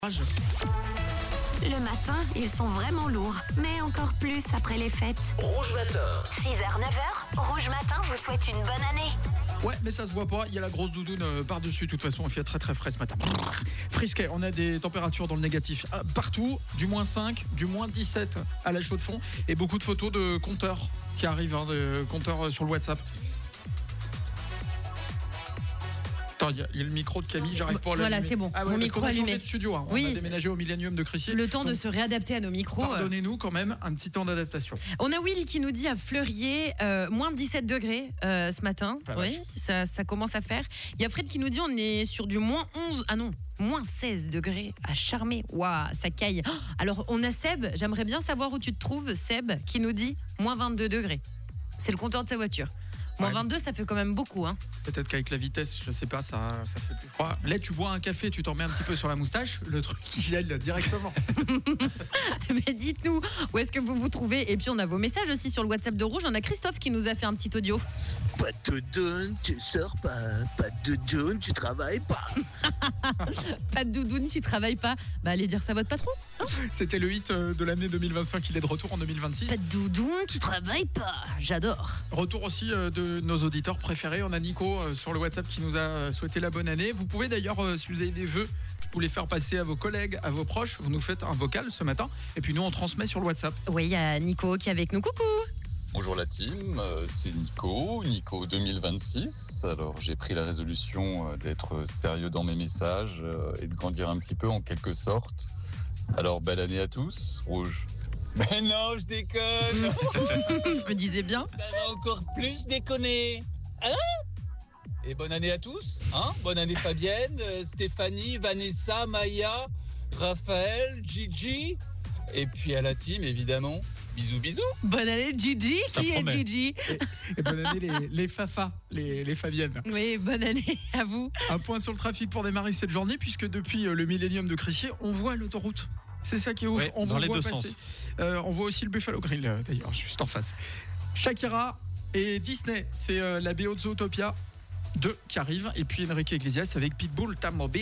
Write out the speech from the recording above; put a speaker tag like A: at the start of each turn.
A: Le matin, ils sont vraiment lourds, mais encore plus après les fêtes.
B: Rouge Matin.
A: 6h, 9h, Rouge Matin vous souhaite une bonne année.
C: Ouais, mais ça se voit pas, il y a la grosse doudoune par-dessus. De toute façon, il fait très très frais ce matin. Frisquet, on a des températures dans le négatif partout, du moins 5, du moins 17 à la Chaux-de-Fonds. Et beaucoup de photos de compteurs qui arrivent, de compteurs sur le WhatsApp. Attends, il y a le micro de Camille, j'arrive pas à l'allumer.
D: Voilà, c'est bon.
C: Ah ouais,
D: Mon
C: parce
D: micro
C: qu'on a
D: allumé.
C: changé de studio, hein.
D: Oui.
C: On a déménagé au Millennium de Crissier.
D: Le temps de
C: Donc,
D: se réadapter à nos micros.
C: pardonnez-nous quand même un petit temps d'adaptation.
D: On a Will qui nous dit à Fleurier, moins 17 degrés ce matin.
C: La
D: Oui, ça commence à faire. Il y a Fred qui nous dit on est sur du moins 11. Ah non, moins 16 degrés à Charmé. Waouh, ça caille. Oh, alors on a Seb, j'aimerais bien savoir où tu te trouves, Seb, qui nous dit moins 22 degrés. C'est le compteur de sa voiture. Moins
C: Ouais.
D: 22, ça fait quand même beaucoup, hein.
C: Peut-être qu'avec la vitesse, je sais pas, ça fait plus froid. Là, tu bois un café, tu t'en mets un petit peu sur la moustache, le truc qui gèle directement.
D: Mais dites-nous où est-ce que vous vous trouvez. Et puis on a vos messages aussi sur le WhatsApp de Rouge. On a Christophe qui nous a fait un petit audio.
E: Pas de doudoune, tu sors pas. Pas de doudoune, tu travailles pas.
D: Pas de doudoune, tu travailles pas. Bah allez dire ça à votre patron.
C: C'était le hit de l'année 2025, il est de retour en 2026.
D: Pas de doudoune, tu travailles pas. J'adore.
C: Retour aussi de nos auditeurs préférés. On a Nico sur le WhatsApp qui nous a souhaité la bonne année. Vous pouvez d'ailleurs, si vous avez des vœux, vous les faire passer à vos collègues, à vos proches. Vous nous faites un vocal ce matin. Et puis nous, on transmet sur le WhatsApp.
D: Oui, il y a Nico qui est avec nous. Coucou.
F: Bonjour la team, c'est Nico 2026. Alors j'ai pris la résolution d'être sérieux dans mes messages et de grandir un petit peu en quelque sorte. Alors belle année à tous, Rouge. Mais non, je déconne.
D: Je me disais bien.
F: Ça va encore plus déconner. Hein? Et bonne année à tous, hein? Bonne année Fabienne, Stéphanie, Vanessa, Maya, Raphaël, Gigi. Et puis à la team évidemment. Bisous, bisous.
D: Bonne année Gigi.
C: Ça
D: Qui est
C: promet.
D: Gigi?
C: Et bonne année les Fafa, les Fabiennes.
D: Oui, bonne année à vous.
C: Un point sur le trafic pour démarrer cette journée, puisque depuis le Millennium de Crissier, on voit l'autoroute. C'est ça qui est ouf.
G: Ouais,
C: on
G: dans
C: vous
G: les
C: voit
G: deux
C: passer.
G: sens.
C: On voit aussi le Buffalo Grill, d'ailleurs, juste en face. Shakira et Disney, c'est la BO de Zootopia 2 qui arrive. Et puis Enrique Iglesias avec Pitbull, Tam Mobile.